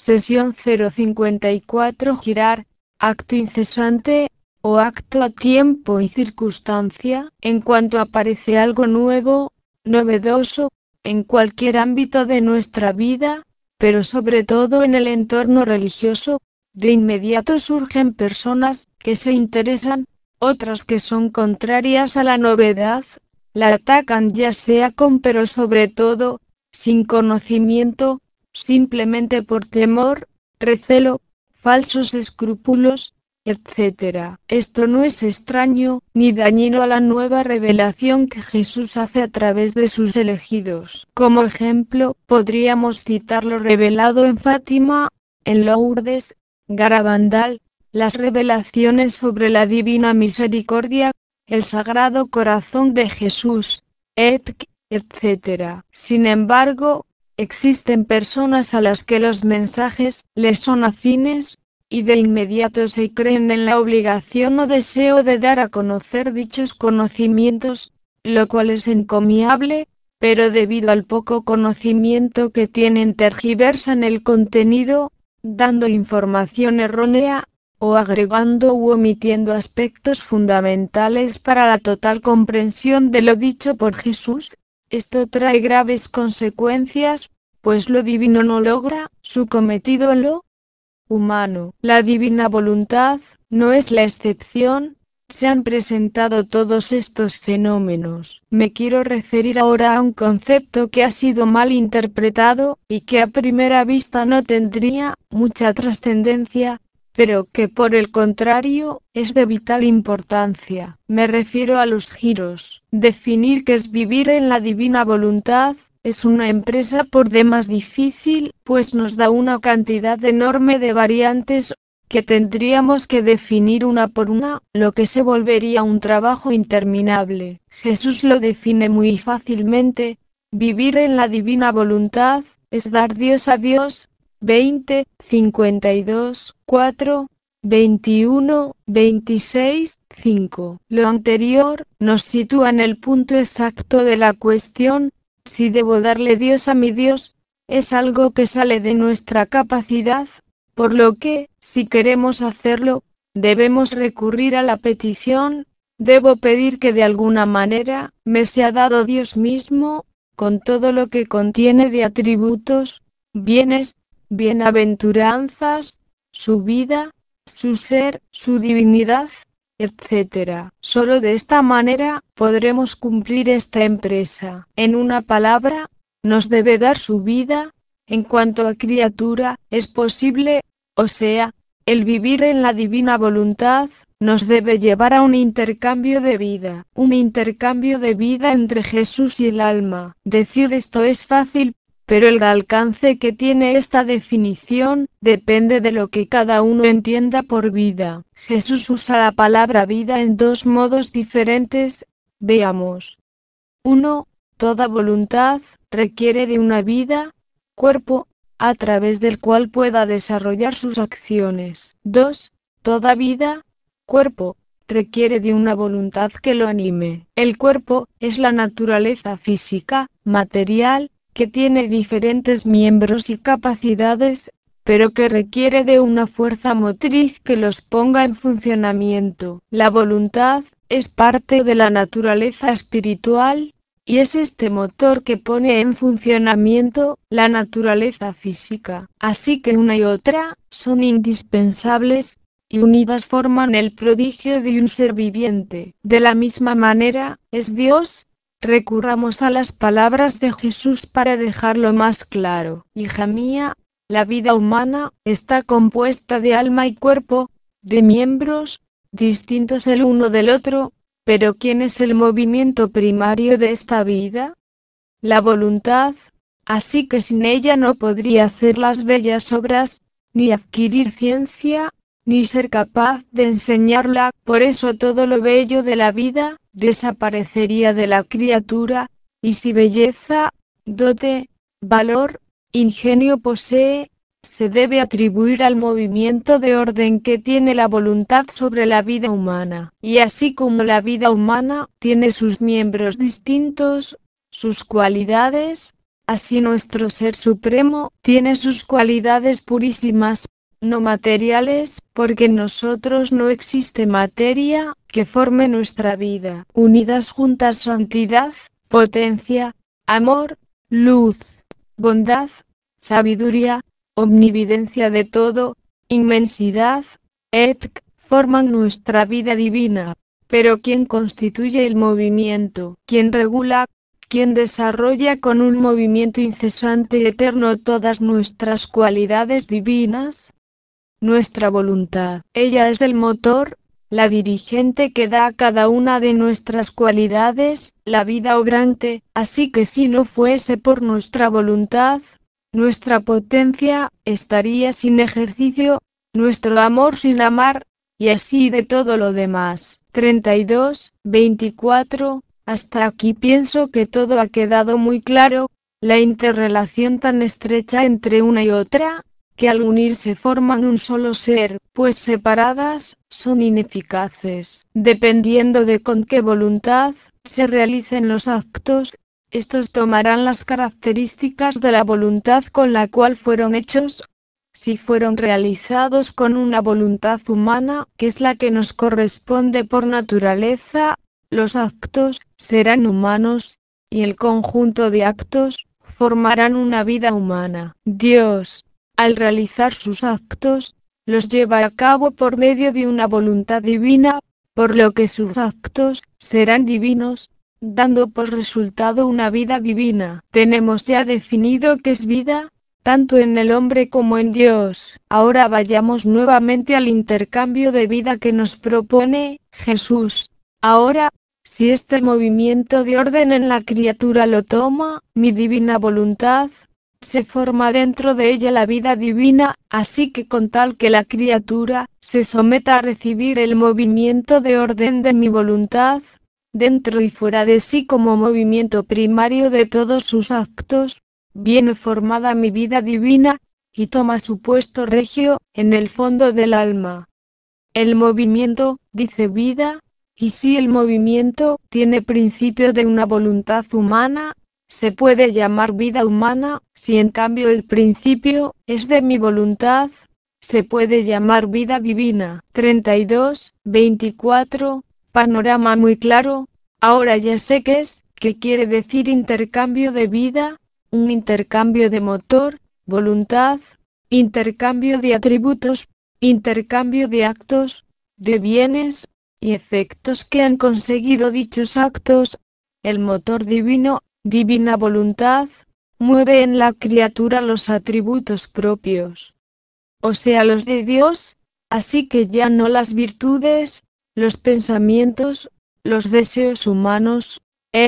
Sesión 054. Girar, acto incesante, o acto a tiempo y circunstancia, en cuanto aparece algo nuevo, novedoso, en cualquier ámbito de nuestra vida, pero sobre todo en el entorno religioso, de inmediato surgen personas que se interesan, otras que son contrarias a la novedad, la atacan ya sea con pero sobre todo, sin conocimiento, simplemente por temor, recelo, falsos escrúpulos, etc. Esto no es extraño, ni dañino a la nueva revelación que Jesús hace a través de sus elegidos. Como ejemplo, podríamos citar lo revelado en Fátima, en Lourdes, Garabandal, las revelaciones sobre la divina misericordia, el Sagrado Corazón de Jesús, etc. Sin embargo, existen personas a las que los mensajes les son afines, y de inmediato se creen en la obligación o deseo de dar a conocer dichos conocimientos, lo cual es encomiable, pero debido al poco conocimiento que tienen tergiversan el contenido, dando información errónea, o agregando u omitiendo aspectos fundamentales para la total comprensión de lo dicho por Jesús. Esto trae graves consecuencias, pues lo divino no logra su cometido en lo humano. La divina voluntad no es la excepción. Se han presentado todos estos fenómenos. Me quiero referir ahora a un concepto que ha sido mal interpretado, y que a primera vista no tendría mucha trascendencia, pero que por el contrario, es de vital importancia. Me refiero a los giros. Definir qué es vivir en la divina voluntad es una empresa por demás difícil, pues nos da una cantidad enorme de variantes, que tendríamos que definir una por una, lo que se volvería un trabajo interminable. Jesús lo define muy fácilmente: vivir en la divina voluntad, es dar Dios a Dios. 52, 4, 21, 26, 5. Lo anterior nos sitúa en el punto exacto de la cuestión. Si debo darle Dios a mi Dios, es algo que sale de nuestra capacidad, por lo que, si queremos hacerlo, debemos recurrir a la petición. Debo pedir que de alguna manera me sea dado Dios mismo, con todo lo que contiene de atributos, bienes, bienaventuranzas, su vida, su ser, su divinidad, etc. Solo de esta manera podremos cumplir esta empresa. En una palabra, nos debe dar su vida. En cuanto a criatura, es posible, o sea, el vivir en la divina voluntad, nos debe llevar a un intercambio de vida entre Jesús y el alma. Decir esto es fácil, pero el alcance que tiene esta definición depende de lo que cada uno entienda por vida. Jesús usa la palabra vida en dos modos diferentes. Veamos. 1. Toda voluntad requiere de una vida, cuerpo, a través del cual pueda desarrollar sus acciones. 2. Toda vida, cuerpo, requiere de una voluntad que lo anime. El cuerpo es la naturaleza física, material, que tiene diferentes miembros y capacidades, pero que requiere de una fuerza motriz que los ponga en funcionamiento. La voluntad es parte de la naturaleza espiritual, y es este motor que pone en funcionamiento la naturaleza física. Así que una y otra son indispensables, y unidas forman el prodigio de un ser viviente. De la misma manera, es Dios. Recurramos a las palabras de Jesús para dejarlo más claro. Hija mía, la vida humana está compuesta de alma y cuerpo, de miembros distintos el uno del otro, pero ¿quién es el movimiento primario de esta vida? La voluntad, así que sin ella no podría hacer las bellas obras, ni adquirir ciencia, ni ser capaz de enseñarla. Por eso todo lo bello de la vida desaparecería de la criatura, y si belleza, dote, valor, ingenio posee, se debe atribuir al movimiento de orden que tiene la voluntad sobre la vida humana. Y así como la vida humana tiene sus miembros distintos, sus cualidades, Así nuestro Ser Supremo tiene sus cualidades purísimas, no materiales, porque en nosotros no existe materia que forme nuestra vida. Unidas juntas santidad, potencia, amor, luz, bondad, sabiduría, omnividencia de todo, inmensidad, forman nuestra vida divina. Pero ¿quién constituye el movimiento? ¿Quién regula? ¿Quién desarrolla con un movimiento incesante y eterno todas nuestras cualidades divinas? Nuestra voluntad. Ella es el motor, la dirigente que da a cada una de nuestras cualidades la vida obrante, así que si no fuese por nuestra voluntad, nuestra potencia estaría sin ejercicio, nuestro amor sin amar, y así de todo lo demás. 32, 24. Hasta aquí pienso que todo ha quedado muy claro, la interrelación tan estrecha entre una y otra, que al unirse forman un solo ser, pues separadas, son ineficaces. Dependiendo de con qué voluntad se realicen los actos, estos tomarán las características de la voluntad con la cual fueron hechos. Si fueron realizados con una voluntad humana, que es la que nos corresponde por naturaleza, los actos serán humanos, y el conjunto de actos formarán una vida humana. Dios, al realizar sus actos, los lleva a cabo por medio de una voluntad divina, por lo que sus actos serán divinos, dando por resultado una vida divina. Tenemos ya definido qué es vida, tanto en el hombre como en Dios. Ahora vayamos nuevamente al intercambio de vida que nos propone Jesús. Ahora, si este movimiento de orden en la criatura lo toma mi divina voluntad, se forma dentro de ella la vida divina, así que con tal que la criatura se someta a recibir el movimiento de orden de mi voluntad, dentro y fuera de sí como movimiento primario de todos sus actos, viene formada mi vida divina, y toma su puesto regio, en el fondo del alma. El movimiento, dice vida, y si el movimiento tiene principio de una voluntad humana, se puede llamar vida humana, si en cambio el principio es de mi voluntad, se puede llamar vida divina. 32, 24, panorama muy claro, ahora ya sé qué quiere decir intercambio de vida, un intercambio de motor, voluntad, intercambio de atributos, intercambio de actos, de bienes, y efectos que han conseguido dichos actos. El motor divino, divina voluntad, mueve en la criatura los atributos propios, o sea los de Dios, así que ya no las virtudes, los pensamientos, los deseos humanos,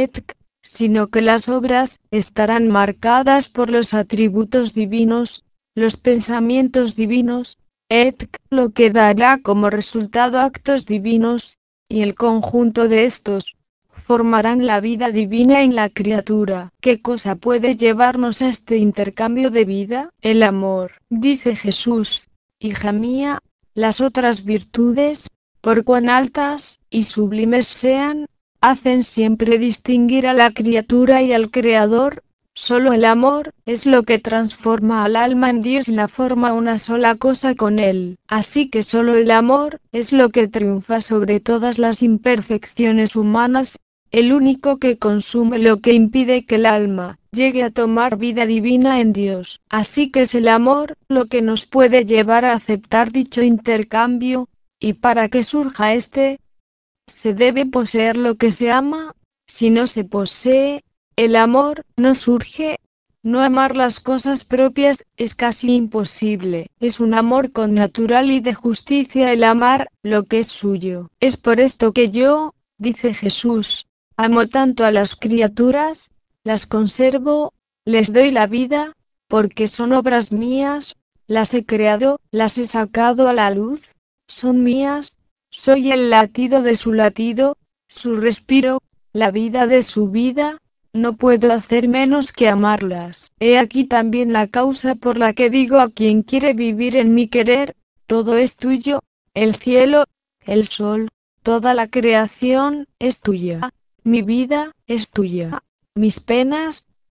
sino que las obras estarán marcadas por los atributos divinos, los pensamientos divinos, lo que dará como resultado actos divinos, y el conjunto de estos formarán la vida divina en la criatura. ¿Qué cosa puede llevarnos a este intercambio de vida? El amor. Dice Jesús, hija mía, las otras virtudes, por cuán altas y sublimes sean, hacen siempre distinguir a la criatura y al Creador. Solo el amor es lo que transforma al alma en Dios y la forma una sola cosa con Él. Así que solo el amor es lo que triunfa sobre todas las imperfecciones humanas, el único que consume lo que impide que el alma llegue a tomar vida divina en Dios. Así que es el amor lo que nos puede llevar a aceptar dicho intercambio, y para que surja este, se debe poseer lo que se ama. Si no se posee, el amor no surge. No amar las cosas propias es casi imposible. Es un amor connatural y de justicia el amar lo que es suyo. Es por esto que yo, dice Jesús, amo tanto a las criaturas, las conservo, les doy la vida, porque son obras mías, las he creado, las he sacado a la luz, son mías, soy el latido de su latido, su respiro, la vida de su vida, no puedo hacer menos que amarlas. He aquí también la causa por la que digo a quien quiere vivir en mi querer, todo es tuyo, el cielo, el sol, toda la creación es tuya, mi vida es tuya, mis penas,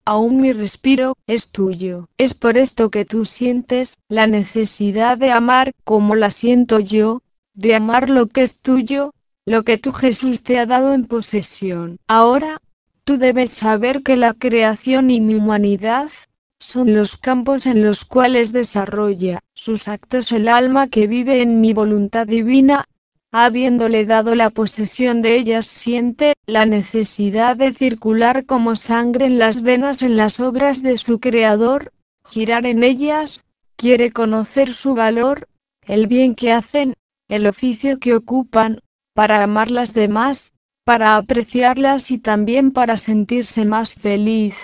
aún mi respiro es tuyo. Es por esto que tú sientes la necesidad de amar como la siento yo, de amar lo que es tuyo, lo que tú Jesús te ha dado en posesión. Ahora, tú debes saber que la creación y mi humanidad son los campos en los cuales desarrolla sus actos el alma que vive en mi voluntad divina. Habiéndole dado la posesión de ellas, siente la necesidad de circular como sangre en las venas en las obras de su Creador, girar en ellas, quiere conocer su valor, el bien que hacen, el oficio que ocupan, para amar las demás, para apreciarlas y también para sentirse más feliz,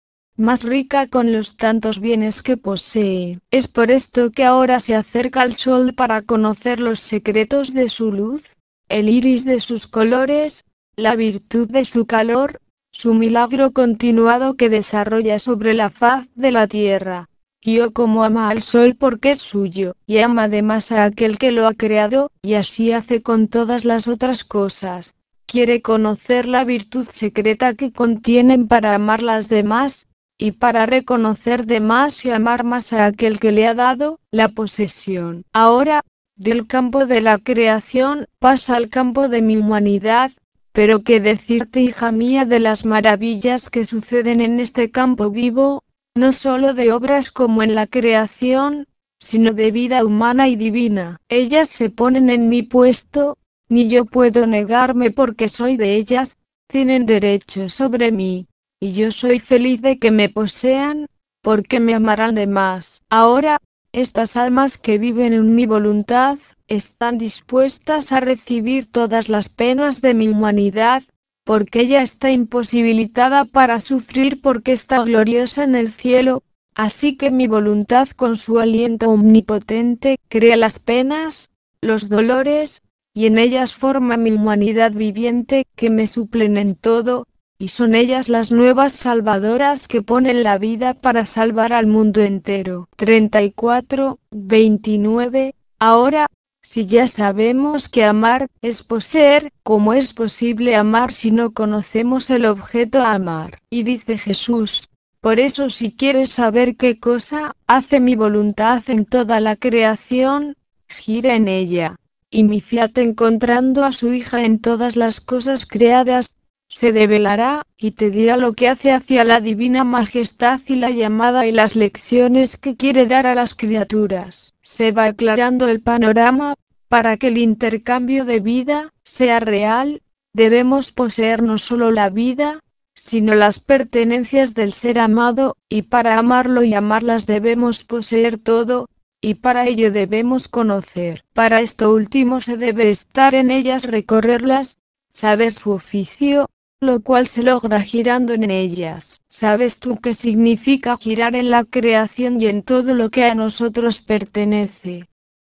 más rica con los tantos bienes que posee. Es por esto que ahora se acerca al sol para conocer los secretos de su luz, el iris de sus colores, la virtud de su calor, su milagro continuado que desarrolla sobre la faz de la tierra. Yo como ama al sol porque es suyo, y ama además a aquel que lo ha creado, y así hace con todas las otras cosas. Quiere conocer la virtud secreta que contienen para amar las demás, y para reconocer de más y amar más a aquel que le ha dado la posesión. Ahora, del campo de la creación, pasa al campo de mi humanidad, pero qué decirte, hija mía, de las maravillas que suceden en este campo vivo, no solo de obras como en la creación, sino de vida humana y divina. Ellas se ponen en mi puesto, ni yo puedo negarme porque soy de ellas, tienen derecho sobre mí. Y yo soy feliz de que me posean, porque me amarán de más. Ahora, estas almas que viven en mi voluntad, están dispuestas a recibir todas las penas de mi humanidad, porque ella está imposibilitada para sufrir porque está gloriosa en el cielo, así que mi voluntad con su aliento omnipotente crea las penas, los dolores, y en ellas forma mi humanidad viviente que me suplen en todo, y son ellas las nuevas salvadoras que ponen la vida para salvar al mundo entero. 34:29. Ahora, si ya sabemos que amar es poseer, ¿cómo es posible amar si no conocemos el objeto a amar? Y dice Jesús: por eso, si quieres saber qué cosa hace mi voluntad en toda la creación, gira en ella. Y mi fiat, encontrando a su hija en todas las cosas creadas, se develará, y te dirá lo que hace hacia la divina majestad y la llamada y las lecciones que quiere dar a las criaturas. Se va aclarando el panorama. Para que el intercambio de vida sea real, debemos poseer no solo la vida, sino las pertenencias del ser amado, y para amarlo y amarlas debemos poseer todo, y para ello debemos conocer. Para esto último se debe estar en ellas, recorrerlas, saber su oficio, lo cual se logra girando en ellas. ¿Sabes tú qué significa girar en la creación y en todo lo que a nosotros pertenece?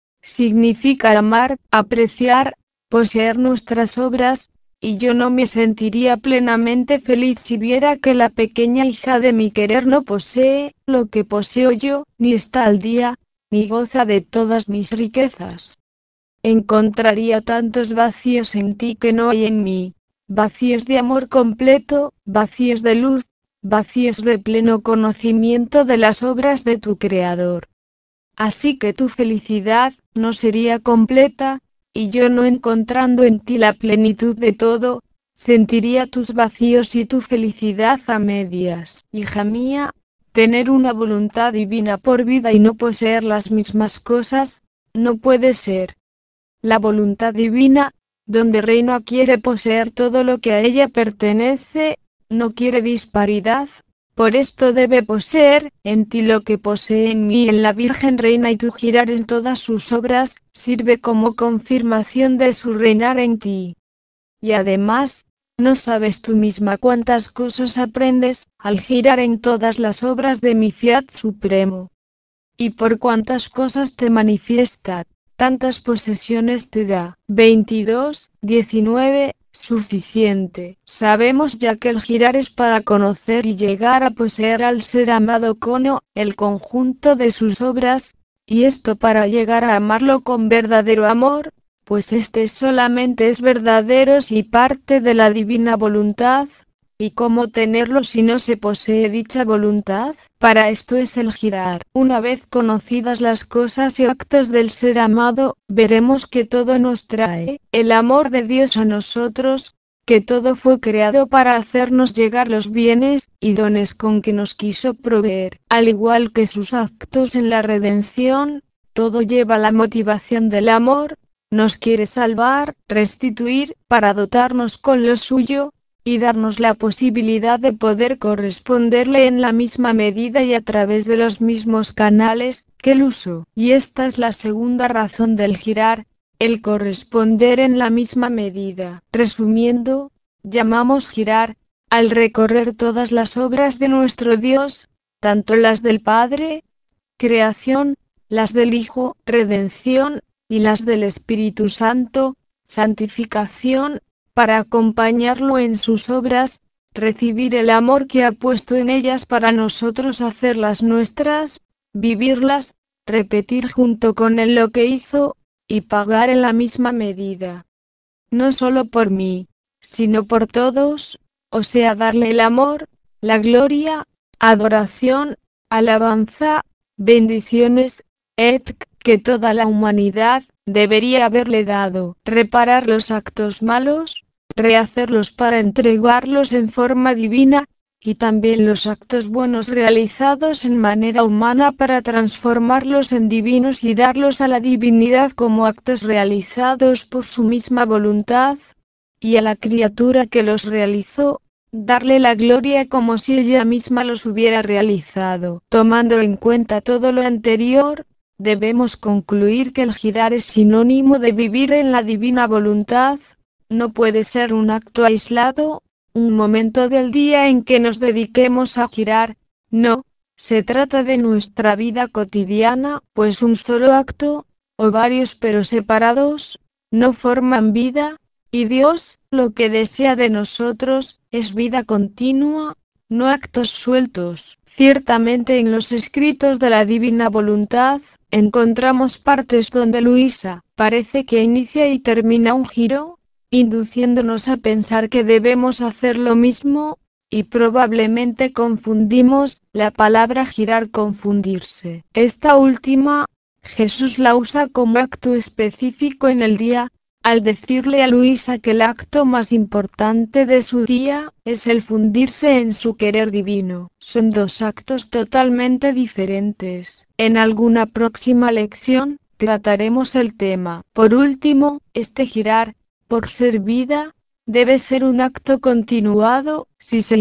Significa amar, apreciar, poseer nuestras obras, y yo no me sentiría plenamente feliz si viera que la pequeña hija de mi querer no posee lo que poseo yo, ni está al día, ni goza de todas mis riquezas. Encontraría tantos vacíos en ti que no hay en mí. Vacíos de amor completo, vacíos de luz, vacíos de pleno conocimiento de las obras de tu Creador. Así que tu felicidad no sería completa, y yo no encontrando en ti la plenitud de todo, sentiría tus vacíos y tu felicidad a medias. Hija mía, tener una voluntad divina por vida y no poseer las mismas cosas, no puede ser. La voluntad divina, donde reina, quiere poseer todo lo que a ella pertenece, no quiere disparidad, por esto debe poseer en ti lo que posee en mí, en la Virgen Reina, y tu girar en todas sus obras, sirve como confirmación de su reinar en ti. Y además, no sabes tú misma cuántas cosas aprendes, al girar en todas las obras de mi fiat supremo. Y por cuántas cosas te manifiesta, tantas posesiones te da. 22:19. Suficiente. Sabemos ya que el girar es para conocer y llegar a poseer al ser amado con el conjunto de sus obras, y esto para llegar a amarlo con verdadero amor, pues este solamente es verdadero si parte de la divina voluntad, ¿Y cómo tenerlo si no se posee dicha voluntad? Para esto es el girar. Una vez conocidas las cosas y actos del ser amado, veremos que todo nos trae el amor de Dios a nosotros, que todo fue creado para hacernos llegar los bienes y dones con que nos quiso proveer, al igual que sus actos en la redención. Todo lleva la motivación del amor, nos quiere salvar, restituir, para dotarnos con lo suyo, y darnos la posibilidad de poder corresponderle en la misma medida y a través de los mismos canales que él usó. Y esta es la segunda razón del girar, el corresponder en la misma medida. Resumiendo, llamamos girar, al recorrer todas las obras de nuestro Dios, tanto las del Padre, creación, las del Hijo, redención, y las del Espíritu Santo, santificación, para acompañarlo en sus obras, recibir el amor que ha puesto en ellas para nosotros, hacerlas nuestras, vivirlas, repetir junto con él lo que hizo, y pagar en la misma medida. No solo por mí, sino por todos, o sea, darle el amor, la gloria, adoración, alabanza, bendiciones, que toda la humanidad debería haberle dado. Reparar los actos malos, rehacerlos para entregarlos en forma divina, y también los actos buenos realizados en manera humana para transformarlos en divinos y darlos a la divinidad como actos realizados por su misma voluntad, y a la criatura que los realizó, darle la gloria como si ella misma los hubiera realizado. Tomando en cuenta todo lo anterior, debemos concluir que el girar es sinónimo de vivir en la divina voluntad. No puede ser un acto aislado, un momento del día en que nos dediquemos a girar, no, se trata de nuestra vida cotidiana, pues un solo acto, o varios pero separados, no forman vida, y Dios, lo que desea de nosotros, es vida continua, no actos sueltos. Ciertamente en los escritos de la divina voluntad, encontramos partes donde Luisa parece que inicia y termina un giro, induciéndonos a pensar que debemos hacer lo mismo, y probablemente confundimos la palabra girar, confundirse. Esta última, Jesús la usa como acto específico en el día, al decirle a Luisa que el acto más importante de su día es el fundirse en su querer divino. Son dos actos totalmente diferentes. En alguna próxima lección, trataremos el tema. Por último, este girar, por ser vida, debe ser un acto continuado. Si se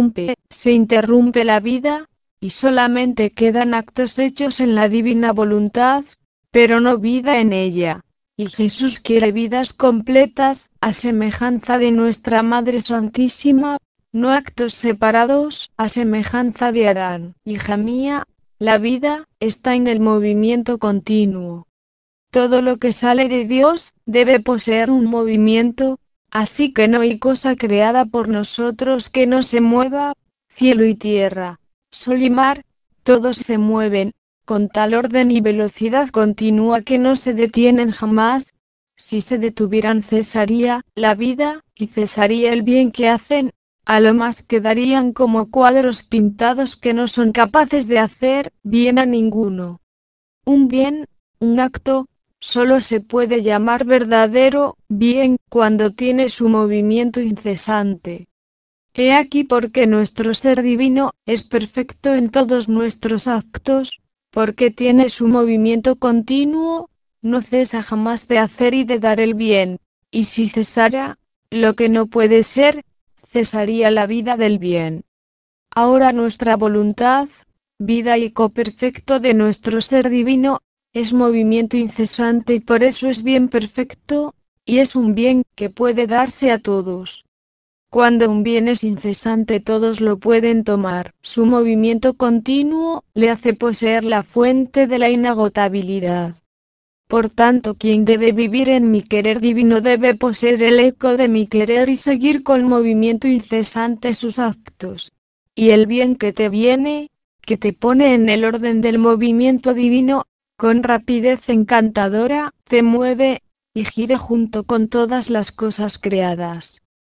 interrumpe la vida, y solamente quedan actos hechos en la divina voluntad, pero no vida en ella. Y Jesús quiere vidas completas, a semejanza de nuestra Madre Santísima, no actos separados, a semejanza de Adán. Hija mía, la vida está en el movimiento continuo. Todo lo que sale de Dios debe poseer un movimiento, así que no hay cosa creada por nosotros que no se mueva. Cielo y tierra, sol y mar, todos se mueven, con tal orden y velocidad continua que no se detienen jamás. Si se detuvieran cesaría la vida, y cesaría el bien que hacen, a lo más quedarían como cuadros pintados que no son capaces de hacer bien a ninguno. Un bien, un acto, solo se puede llamar verdadero bien cuando tiene su movimiento incesante. He aquí porque nuestro ser divino es perfecto en todos nuestros actos, porque tiene su movimiento continuo, no cesa jamás de hacer y de dar el bien, y si cesara, lo que no puede ser, cesaría la vida del bien. Ahora nuestra voluntad, vida y coperfecto de nuestro ser divino, es movimiento incesante y por eso es bien perfecto, y es un bien que puede darse a todos. Cuando un bien es incesante todos lo pueden tomar. Su movimiento continuo le hace poseer la fuente de la inagotabilidad. Por tanto, quien debe vivir en mi querer divino debe poseer el eco de mi querer y seguir con movimiento incesante sus actos. Y el bien que te viene, que te pone en el orden del movimiento divino, con rapidez encantadora, te mueve, y gire junto con todas las cosas creadas.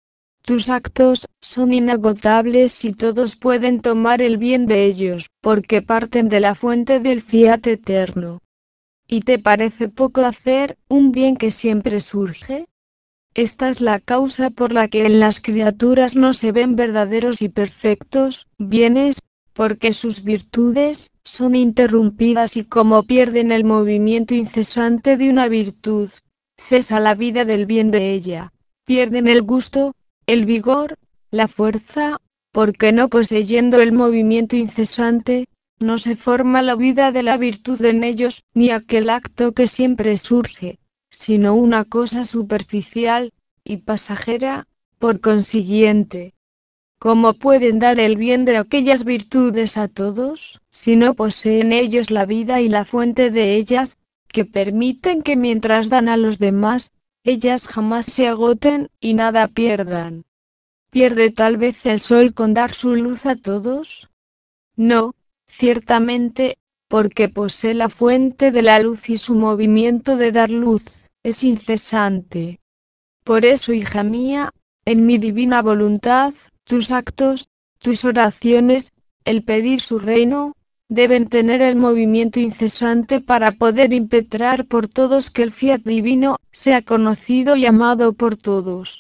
tus actos son inagotables y todos pueden tomar el bien de ellos, porque parten de la fuente del fiat eterno. ¿Y te parece poco hacer un bien que siempre surge? Esta es la causa por la que en las criaturas no se ven verdaderos y perfectos bienes, porque sus virtudes son interrumpidas y como pierden el movimiento incesante de una virtud, cesa la vida del bien de ella. Pierden el gusto, el vigor, la fuerza, porque no poseyendo el movimiento incesante, no se forma la vida de la virtud en ellos, ni aquel acto que siempre surge, sino una cosa superficial y pasajera. Por consiguiente, ¿cómo pueden dar el bien de aquellas virtudes a todos, si no poseen ellos la vida y la fuente de ellas, que permiten que mientras dan a los demás, ellas jamás se agoten y nada pierdan? ¿Pierde tal vez el sol con dar su luz a todos? No, ciertamente, porque posee la fuente de la luz y su movimiento de dar luz es incesante. Por eso, hija mía, en mi divina voluntad, tus actos, tus oraciones, el pedir su reino, deben tener el movimiento incesante para poder impetrar por todos que el fiat divino sea conocido y amado por todos.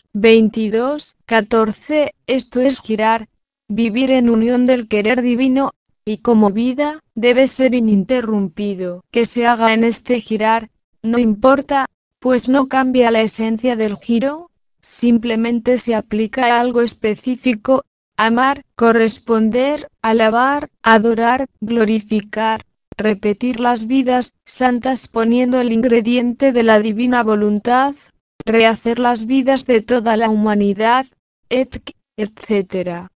22:14 Esto es girar, vivir en unión del querer divino, y como vida, debe ser ininterrumpido. Que se haga en este girar, no importa, pues no cambia la esencia del giro, simplemente se aplica a algo específico: amar, corresponder, alabar, adorar, glorificar, repetir las vidas santas poniendo el ingrediente de la divina voluntad, rehacer las vidas de toda la humanidad, etc.